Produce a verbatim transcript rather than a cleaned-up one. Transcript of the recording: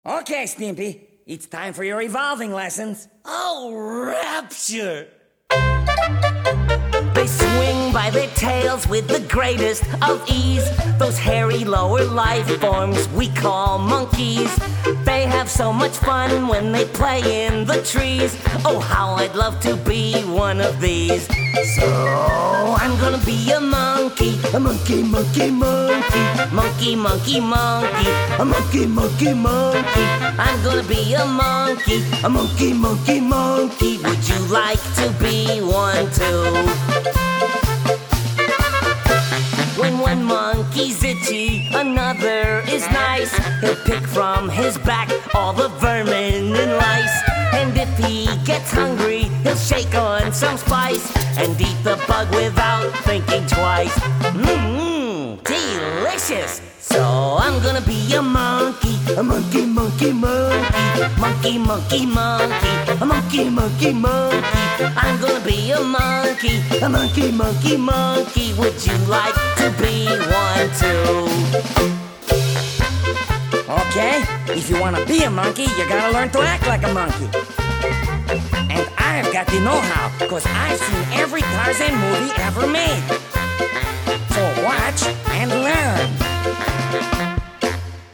Okay, Stimpy, it's time for your evolving lessons. Oh, rapture! They swing by their tails with the greatest of ease. Those hairy lower life forms we call monkeys. They have so much fun when they play in the trees. Oh, how I'd love to be one of these. So I'm gonna be a monkey. A monkey, monkey, monkey. Monkey, monkey, monkey. A monkey, monkey, monkey. I'm gonna be a monkey. A monkey, monkey, monkey. Would you like to be one too? When one monkey's itchy, another is nice. He'll pick from his back all the vermin and lice. And if he gets hungry, he'll shake on some spice and eat the bug without thinking twice. Mmm, delicious! So I'm gonna be a monkey. A monkey, monkey, monkey. Monkey, monkey, monkey. A monkey, monkey, monkey. I'm gonna be a monkey. A monkey, monkey, monkey. Would you like to be one too? Okay, if you want to be a monkey, you gotta learn to act like a monkey. And I've got the know-how, because I've seen every Tarzan movie ever made. So watch